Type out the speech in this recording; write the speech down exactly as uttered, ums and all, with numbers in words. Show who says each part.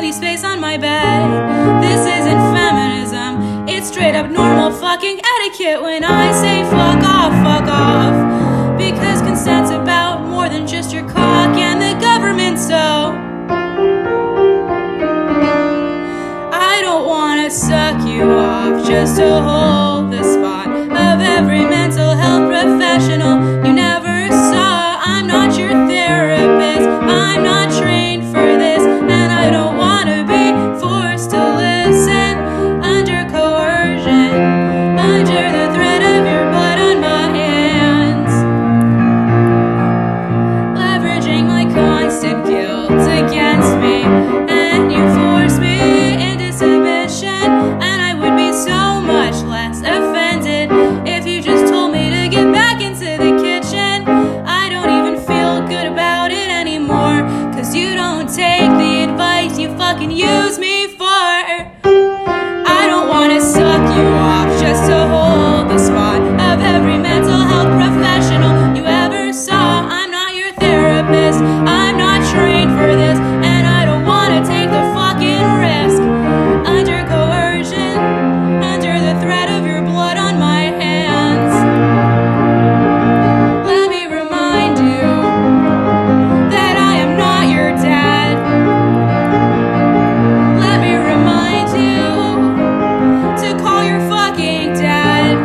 Speaker 1: empty space on my bed. This isn't feminism, it's straight up normal fucking etiquette when I say fuck off, fuck off. Because consent's about more than just your cock and the government, so I don't wanna suck you off just to hold the spot of every mental health professional you never saw. I'm not your therapist, I'm not trained for this, and I don't wanna be forced to listen under coercion, under the threat of your blood on my hands, leveraging my constant guilt against me, and you force me into submission, and I would be so much less offended if you just told me to get back into the kitchen. I don't even feel good about it anymore, cause you don't take the advice you fucking use me for. I don't wanna suck you off just to hold the spot of every mental health professional you ever saw. I'm not your therapist, I'm not trained for this, and I don't wanna take the fucking risk under coercion, under the threat of your blood on my hands. Let me remind you that I am not your dad. Let me remind you to call your fucking dad.